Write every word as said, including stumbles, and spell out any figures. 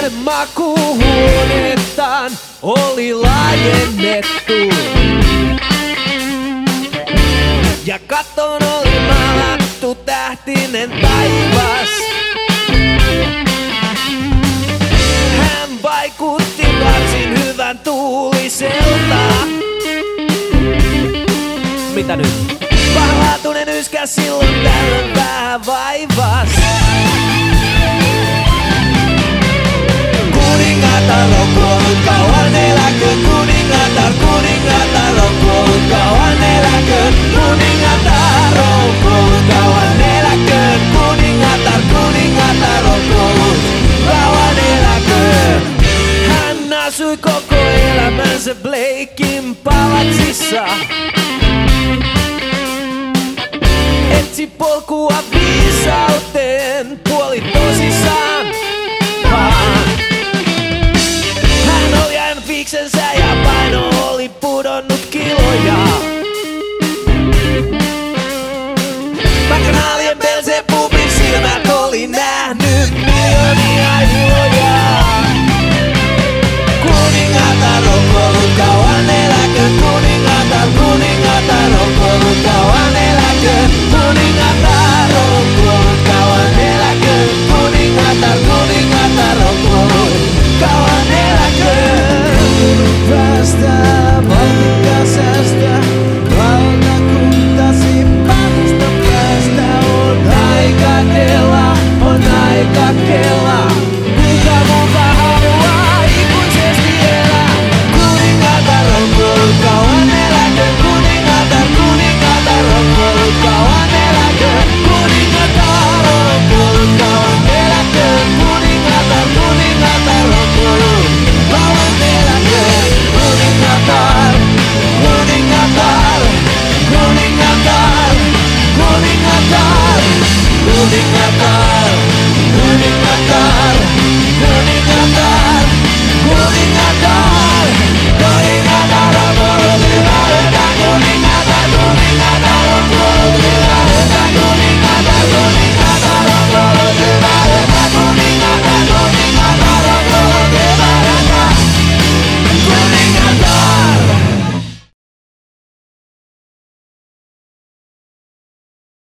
Hänen makuuhuonettaan oli laajennettu. Ja kattoon oli maalattu tähtinen taivas. Hän vaikutti varsin hyvän tuuliselta. Mitä nyt? Pahlaatunen yskä silloin tällöin vähän vaivas. Kuningatar on kuollut, kauan eläköön. Kuningatar, kuningatar on kuollut, kauan eläköön. Kuningatar on kuollut, kauan eläköön. Kuningatar, kuningatar on kuollut, kauan eläköön. Hän asui koko elämänsä Blaken palatsissa.